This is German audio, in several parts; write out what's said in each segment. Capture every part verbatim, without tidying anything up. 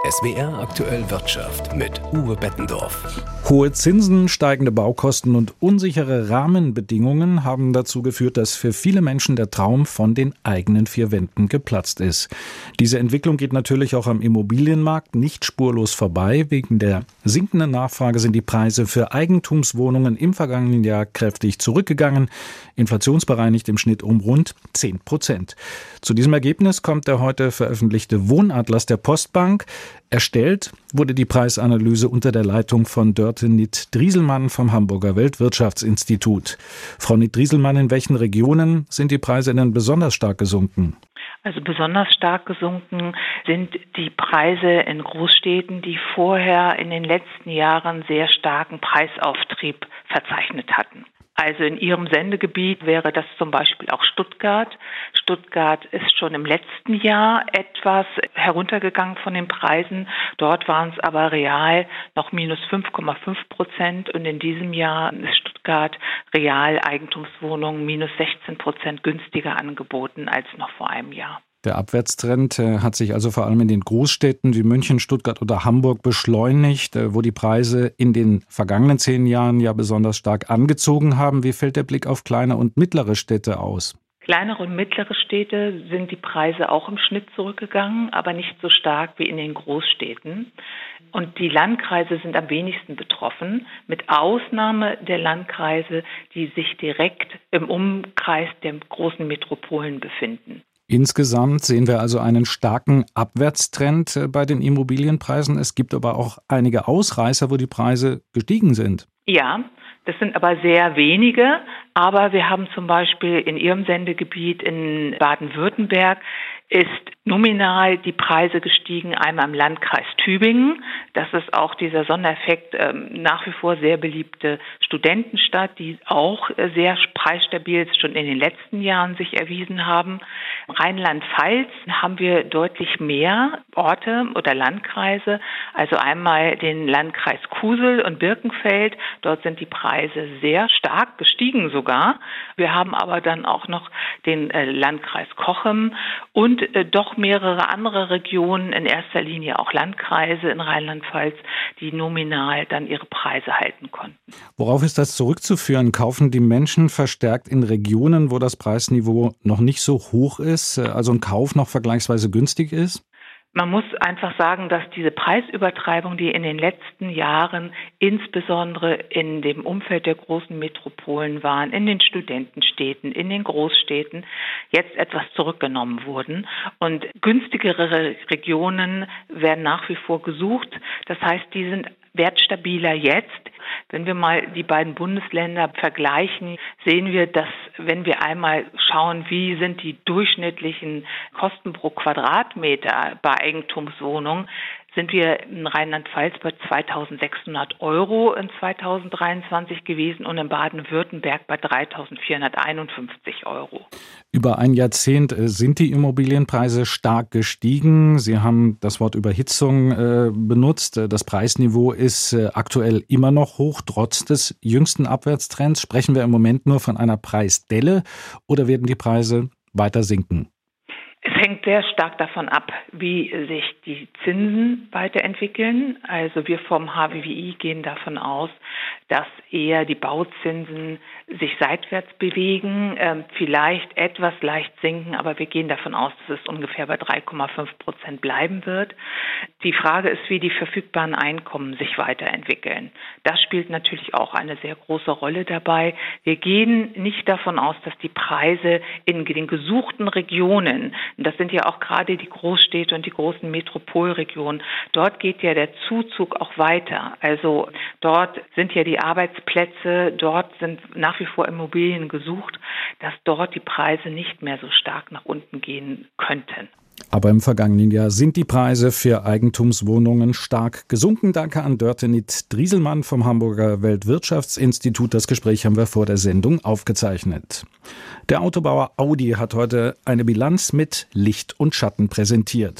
S W R Aktuell Wirtschaft mit Uwe Bettendorf. Hohe Zinsen, steigende Baukosten und unsichere Rahmenbedingungen haben dazu geführt, dass für viele Menschen der Traum von den eigenen vier Wänden geplatzt ist. Diese Entwicklung geht natürlich auch am Immobilienmarkt nicht spurlos vorbei. Wegen der sinkenden Nachfrage sind die Preise für Eigentumswohnungen im vergangenen Jahr kräftig zurückgegangen, inflationsbereinigt im Schnitt um rund zehn Prozent. Zu diesem Ergebnis kommt der heute veröffentlichte Wohnatlas der Postbank. Erstellt wurde die Preisanalyse unter der Leitung von Dörte Nitt-Drieselmann vom Hamburger Weltwirtschaftsinstitut. Frau Nitt-Drieselmann, in welchen Regionen sind die Preise denn besonders stark gesunken? Also besonders stark gesunken sind die Preise in Großstädten, die vorher in den letzten Jahren sehr starken Preisauftrieb verzeichnet hatten. Also in Ihrem Sendegebiet wäre das zum Beispiel auch Stuttgart. Stuttgart ist schon im letzten Jahr etwas heruntergegangen von den Preisen. Dort waren es aber real noch minus fünf Komma fünf Prozent und in diesem Jahr ist Stuttgart real Eigentumswohnungen minus sechzehn Prozent günstiger angeboten als noch vor einem Jahr. Der Abwärtstrend hat sich also vor allem in den Großstädten wie München, Stuttgart oder Hamburg beschleunigt, wo die Preise in den vergangenen zehn Jahren ja besonders stark angezogen haben. Wie fällt der Blick auf kleine und mittlere Städte aus? Kleinere und mittlere Städte sind die Preise auch im Schnitt zurückgegangen, aber nicht so stark wie in den Großstädten. Und die Landkreise sind am wenigsten betroffen, mit Ausnahme der Landkreise, die sich direkt im Umkreis der großen Metropolen befinden. Insgesamt sehen wir also einen starken Abwärtstrend bei den Immobilienpreisen. Es gibt aber auch einige Ausreißer, wo die Preise gestiegen sind. Ja, das sind aber sehr wenige. Aber wir haben zum Beispiel in Ihrem Sendegebiet in Baden-Württemberg ist nominal die Preise gestiegen, einmal im Landkreis Tübingen. Das ist auch dieser Sondereffekt, ähm, nach wie vor sehr beliebte Studentenstadt, die auch äh, sehr preisstabil schon in den letzten Jahren sich erwiesen haben. Rheinland-Pfalz haben wir deutlich mehr Orte oder Landkreise, also einmal den Landkreis Kusel und Birkenfeld. Dort sind die Preise sehr stark gestiegen sogar. Wir haben aber dann auch noch den äh, Landkreis Cochem und äh, doch mehrere andere Regionen, in erster Linie auch Landkreise in Rheinland-Pfalz, die nominal dann ihre Preise halten konnten. Worauf ist das zurückzuführen? Kaufen die Menschen verstärkt in Regionen, wo das Preisniveau noch nicht so hoch ist, also ein Kauf noch vergleichsweise günstig ist? Man muss einfach sagen, dass diese Preisübertreibung, die in den letzten Jahren insbesondere in dem Umfeld der großen Metropolen waren, in den Studentenstädten, in den Großstädten, jetzt etwas zurückgenommen wurden. Und günstigere Regionen werden nach wie vor gesucht. Das heißt, die sind wertstabiler jetzt. Wenn wir mal die beiden Bundesländer vergleichen, sehen wir, dass wenn wir einmal schauen, wie sind die durchschnittlichen Kosten pro Quadratmeter bei Eigentumswohnungen, sind wir in Rheinland-Pfalz bei zweitausendsechshundert Euro in zweitausenddreiundzwanzig gewesen und in Baden-Württemberg bei dreitausendvierhunderteinundfünfzig Euro. Über ein Jahrzehnt sind die Immobilienpreise stark gestiegen. Sie haben das Wort Überhitzung äh, benutzt. Das Preisniveau ist äh, aktuell immer noch hoch, trotz des jüngsten Abwärtstrends. Sprechen wir im Moment nur von einer Preisdelle oder werden die Preise weiter sinken? Es hängt sehr stark davon ab, wie sich die Zinsen weiterentwickeln. Also wir vom H W W I gehen davon aus, dass eher die Bauzinsen sich seitwärts bewegen, äh, vielleicht etwas leicht sinken, aber wir gehen davon aus, dass es ungefähr bei drei Komma fünf Prozent bleiben wird. Die Frage ist, wie die verfügbaren Einkommen sich weiterentwickeln. Das spielt natürlich auch eine sehr große Rolle dabei. Wir gehen nicht davon aus, dass die Preise in den gesuchten Regionen, das sind ja auch gerade die Großstädte und die großen Metropolregionen, dort geht ja der Zuzug auch weiter. Also dort sind ja die Arbeitsplätze, dort sind nach wie vor Immobilien gesucht, dass dort die Preise nicht mehr so stark nach unten gehen könnten. Aber im vergangenen Jahr sind die Preise für Eigentumswohnungen stark gesunken. Danke an Dörte Nitt-Drieselmann vom Hamburger Weltwirtschaftsinstitut. Das Gespräch haben wir vor der Sendung aufgezeichnet. Der Autobauer Audi hat heute eine Bilanz mit Licht und Schatten präsentiert.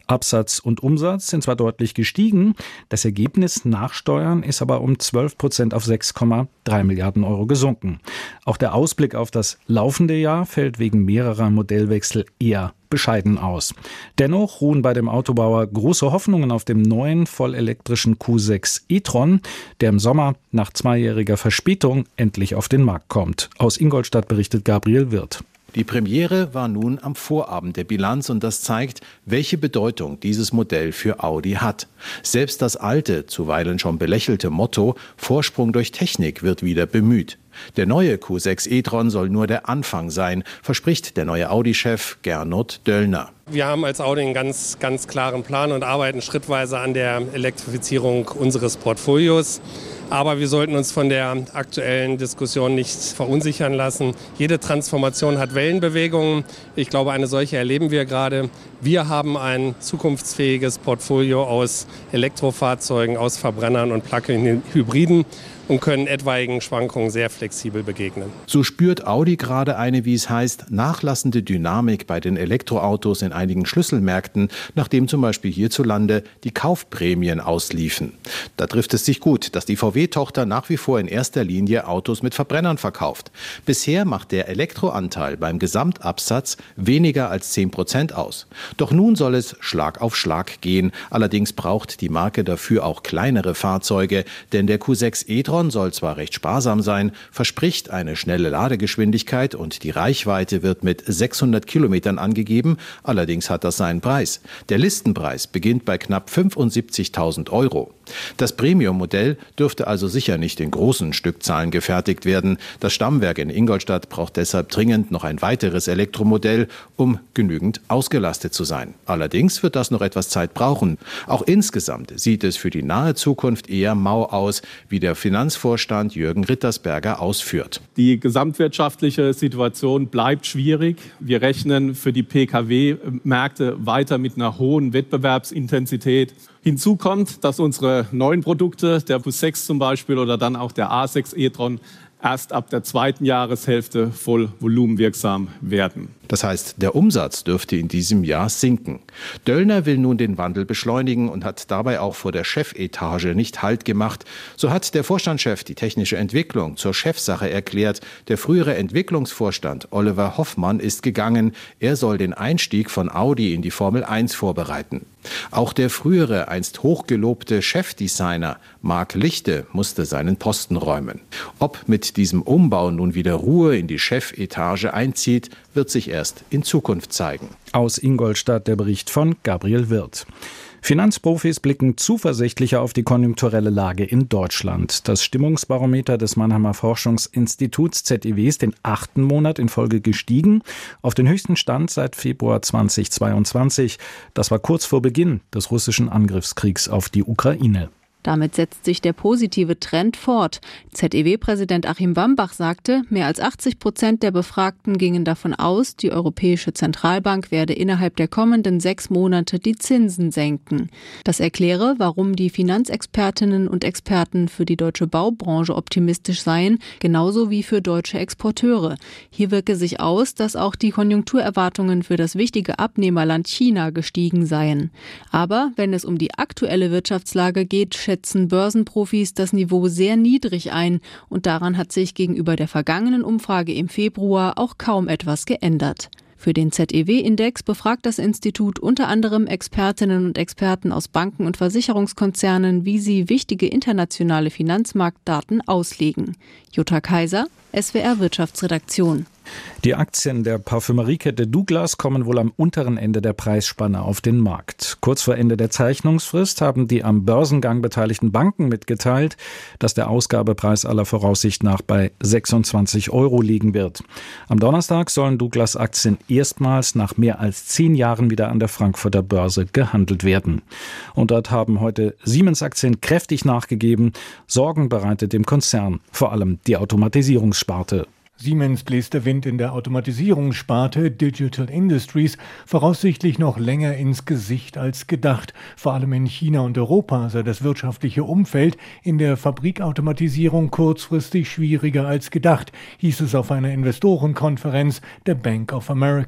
Absatz und Umsatz sind zwar deutlich gestiegen, das Ergebnis nach Steuern ist aber um zwölf Prozent auf sechs Komma drei Milliarden Euro gesunken. Auch der Ausblick auf das laufende Jahr fällt wegen mehrerer Modellwechsel eher bescheiden aus. Dennoch ruhen bei dem Autobauer große Hoffnungen auf dem neuen vollelektrischen Q sechs e-tron, der im Sommer nach zweijähriger Verspätung endlich auf den Markt kommt. Aus Ingolstadt berichtet Gabriel Wirth. Die Premiere war nun am Vorabend der Bilanz und das zeigt, welche Bedeutung dieses Modell für Audi hat. Selbst das alte, zuweilen schon belächelte Motto Vorsprung durch Technik wird wieder bemüht. Der neue Q sechs e-tron soll nur der Anfang sein, verspricht der neue Audi-Chef Gernot Döllner. Wir haben als Audi einen ganz, ganz klaren Plan und arbeiten schrittweise an der Elektrifizierung unseres Portfolios. Aber wir sollten uns von der aktuellen Diskussion nicht verunsichern lassen. Jede Transformation hat Wellenbewegungen. Ich glaube, eine solche erleben wir gerade. Wir haben ein zukunftsfähiges Portfolio aus Elektrofahrzeugen, aus Verbrennern und Plug-in-Hybriden und können etwaigen Schwankungen sehr flexibel begegnen. So spürt Audi gerade eine, wie es heißt, nachlassende Dynamik bei den Elektroautos in einigen Schlüsselmärkten, nachdem zum Beispiel hierzulande die Kaufprämien ausliefen. Da trifft es sich gut, dass die V W-Tochter nach wie vor in erster Linie Autos mit Verbrennern verkauft. Bisher macht der Elektroanteil beim Gesamtabsatz weniger als zehn Prozent aus. Doch nun soll es Schlag auf Schlag gehen. Allerdings braucht die Marke dafür auch kleinere Fahrzeuge, denn der Q sechs e-tron soll zwar recht sparsam sein, verspricht eine schnelle Ladegeschwindigkeit und die Reichweite wird mit sechshundert Kilometern angegeben, allerdings hat das seinen Preis. Der Listenpreis beginnt bei knapp fünfundsiebzigtausend Euro. Das Premium-Modell dürfte also sicher nicht in großen Stückzahlen gefertigt werden. Das Stammwerk in Ingolstadt braucht deshalb dringend noch ein weiteres Elektromodell, um genügend ausgelastet zu sein. Allerdings wird das noch etwas Zeit brauchen. Auch insgesamt sieht es für die nahe Zukunft eher mau aus, wie der Finanzvorstand Jürgen Rittersberger ausführt. Die gesamtwirtschaftliche Situation bleibt schwierig. Wir rechnen für die P K W-Märkte weiter mit einer hohen Wettbewerbsintensität. Hinzu kommt, dass unsere neuen Produkte, der Q sechs zum Beispiel oder dann auch der A sechs e-tron, erst ab der zweiten Jahreshälfte voll volumenwirksam werden. Das heißt, der Umsatz dürfte in diesem Jahr sinken. Döllner will nun den Wandel beschleunigen und hat dabei auch vor der Chefetage nicht Halt gemacht. So hat der Vorstandschef die technische Entwicklung zur Chefsache erklärt. Der frühere Entwicklungsvorstand Oliver Hoffmann ist gegangen. Er soll den Einstieg von Audi in die Formel eins vorbereiten. Auch der frühere, einst hochgelobte Chefdesigner Marc Lichte musste seinen Posten räumen. Ob mit diesem Umbau nun wieder Ruhe in die Chefetage einzieht, wird sich erst in Zukunft zeigen. Aus Ingolstadt der Bericht von Gabriel Wirth. Finanzprofis blicken zuversichtlicher auf die konjunkturelle Lage in Deutschland. Das Stimmungsbarometer des Mannheimer Forschungsinstituts Z E W ist den achten Monat in Folge gestiegen, auf den höchsten Stand seit Februar zweitausendzweiundzwanzig. Das war kurz vor Beginn des russischen Angriffskriegs auf die Ukraine. Damit setzt sich der positive Trend fort. Z E W-Präsident Achim Wambach sagte, mehr als achtzig Prozent der Befragten gingen davon aus, die Europäische Zentralbank werde innerhalb der kommenden sechs Monate die Zinsen senken. Das erkläre, warum die Finanzexpertinnen und Experten für die deutsche Baubranche optimistisch seien, genauso wie für deutsche Exporteure. Hier wirke sich aus, dass auch die Konjunkturerwartungen für das wichtige Abnehmerland China gestiegen seien. Aber wenn es um die aktuelle Wirtschaftslage geht, schätzen Börsenprofis das Niveau sehr niedrig ein und daran hat sich gegenüber der vergangenen Umfrage im Februar auch kaum etwas geändert. Für den Z E W-Index befragt das Institut unter anderem Expertinnen und Experten aus Banken und Versicherungskonzernen, wie sie wichtige internationale Finanzmarktdaten auslegen. Jutta Kaiser, S W R Wirtschaftsredaktion. Die Aktien der Parfümeriekette Douglas kommen wohl am unteren Ende der Preisspanne auf den Markt. Kurz vor Ende der Zeichnungsfrist haben die am Börsengang beteiligten Banken mitgeteilt, dass der Ausgabepreis aller Voraussicht nach bei sechsundzwanzig Euro liegen wird. Am Donnerstag sollen Douglas-Aktien erstmals nach mehr als zehn Jahren wieder an der Frankfurter Börse gehandelt werden. Und dort haben heute Siemens-Aktien kräftig nachgegeben. Sorgen bereitet dem Konzern vor allem die Automatisierungssparte. Siemens bläst der Wind in der Automatisierungssparte Digital Industries voraussichtlich noch länger ins Gesicht als gedacht. Vor allem in China und Europa sei das wirtschaftliche Umfeld in der Fabrikautomatisierung kurzfristig schwieriger als gedacht, hieß es auf einer Investorenkonferenz der Bank of America.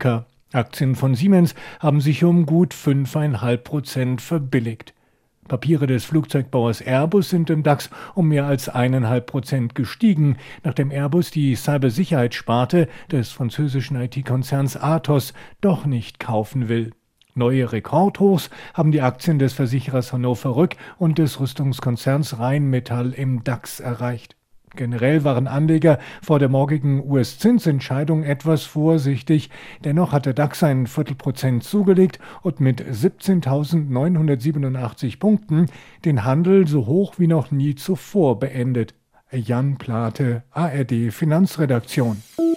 Aktien von Siemens haben sich um gut fünf Komma fünf Prozent verbilligt. Papiere des Flugzeugbauers Airbus sind im DAX um mehr als eins Komma fünf Prozent gestiegen, nachdem Airbus die Cybersicherheitssparte des französischen I T-Konzerns Atos doch nicht kaufen will. Neue Rekordhochs haben die Aktien des Versicherers Hannover Rück und des Rüstungskonzerns Rheinmetall im DAX erreicht. Generell waren Anleger vor der morgigen U S-Zinsentscheidung etwas vorsichtig. Dennoch hat der DAX ein Viertelprozent zugelegt und mit siebzehntausendneunhundertsiebenundachtzig Punkten den Handel so hoch wie noch nie zuvor beendet. Jan Plate, A R D Finanzredaktion.